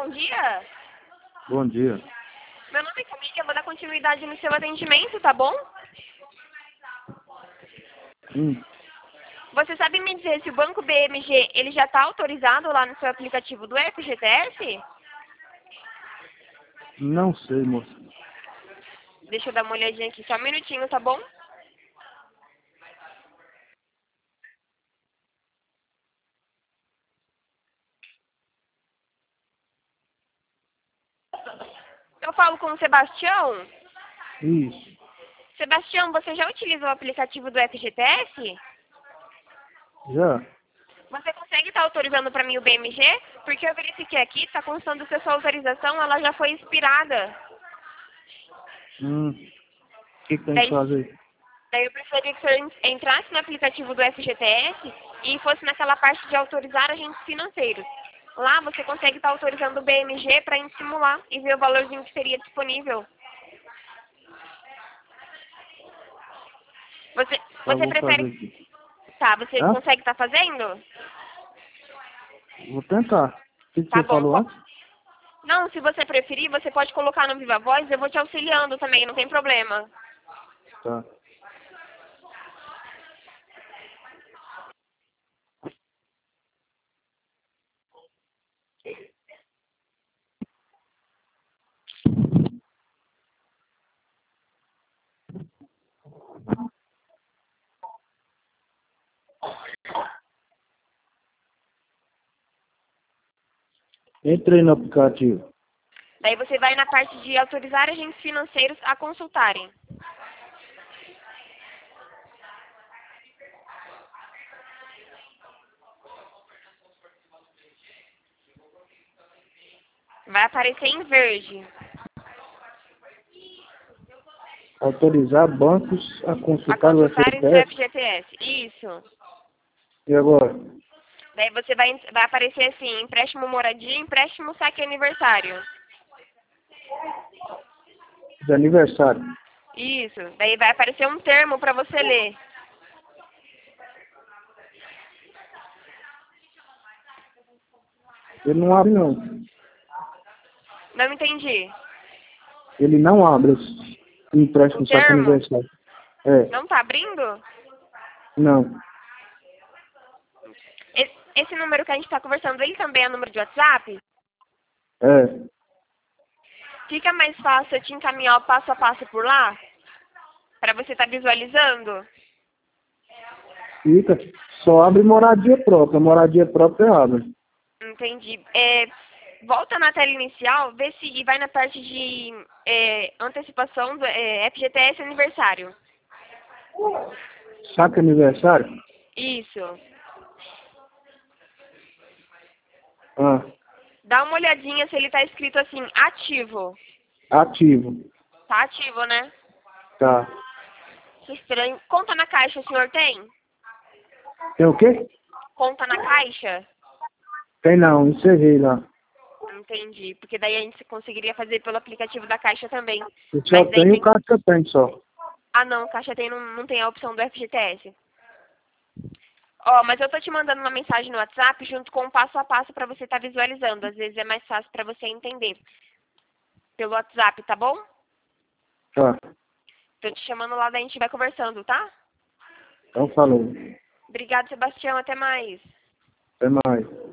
bom dia. Bom dia. Meu nome é Camila, eu vou dar continuidade no seu atendimento, tá bom? Você sabe me dizer se o Banco BMG ele já está autorizado lá no seu aplicativo do FGTS? Não sei, moça. Deixa eu dar uma olhadinha aqui, só um minutinho, tá bom? Eu falo com o Sebastião. Isso. Sebastião, você já utiliza o aplicativo do FGTS? Já? Você consegue estar autorizando para mim o BMG? Porque eu verifiquei aqui, está constando que a sua autorização ela já foi expirada. O que tem que fazer? Daí eu preferia que o senhor entrasse no aplicativo do FGTS e fosse naquela parte de autorizar agentes financeiros. Lá você consegue estar autorizando o BMG para simular e ver o valorzinho que seria disponível. Você Vou fazer prefere... aqui. Tá, você Hã? consegue estar fazendo? Vou tentar. O que Tá você bom. falou antes? Não, se você preferir, você pode colocar no Viva Voz, eu vou te auxiliando também, não tem problema. Tá. Entrei no aplicativo. Daí você vai na parte de autorizar agentes financeiros a consultarem. Vai aparecer em verde. Autorizar bancos a A consultar o consultarem o seu FGTS. FGTS. Isso. E agora? Daí você vai aparecer assim, empréstimo moradia, empréstimo saque aniversário. De aniversário. Isso. Daí vai aparecer um termo para você ler. Ele não abre, não. Não entendi. Ele não abre esse O empréstimo só para termo aniversário. É. não tá abrindo? Não. Esse número que a gente está conversando, ele também é número de WhatsApp? É. Fica mais fácil eu te encaminhar o passo a passo por lá? Para você estar visualizando? Fica. Só abre moradia própria. Moradia própria abre. Entendi. Volta na tela inicial, vê se e vai na parte de antecipação do FGTS aniversário. Saca aniversário? Isso. Ah. Dá uma olhadinha se ele tá escrito assim, ativo. Ativo. Tá ativo, né? Tá. Que estranho. Conta na caixa, o senhor tem? Tem o quê? Conta na caixa? Tem não, encerrei lá. Entendi. Porque daí a gente conseguiria fazer pelo aplicativo da caixa também. Eu só Mas daí tenho o tem... carro que eu tenho só. Ah, não. Caixa tem, não tem a opção do FGTS. Ó, mas eu tô te mandando uma mensagem no WhatsApp junto com o passo a passo para você estar visualizando. Às vezes é mais fácil para você entender. Pelo WhatsApp, tá bom? Tá. Tô te chamando lá, daí a gente vai conversando, tá? Então falou. Obrigada, Sebastião. Até mais. Até mais.